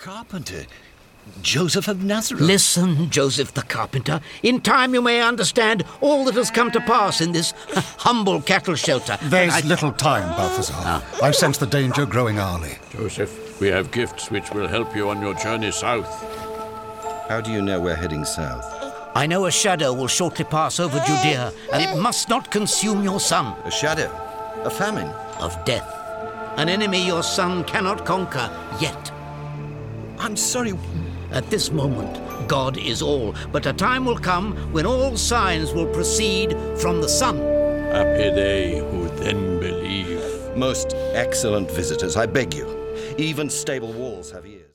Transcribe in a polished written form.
carpenter. Joseph of Nazareth. Listen, Joseph the carpenter. In time you may understand all that has come to pass in this humble cattle shelter. There's little time, Balthazar. I sense the danger growing hourly. Joseph, we have gifts which will help you on your journey south. How do you know we're heading south? I know a shadow will shortly pass over Judea, and it must not consume your son. A shadow? A famine? Of death. An enemy your son cannot conquer yet. I'm sorry. At this moment, God is all, but a time will come when all signs will proceed from the sun. Happy they who then believe. Most excellent visitors, I beg you. Even stable walls have ears.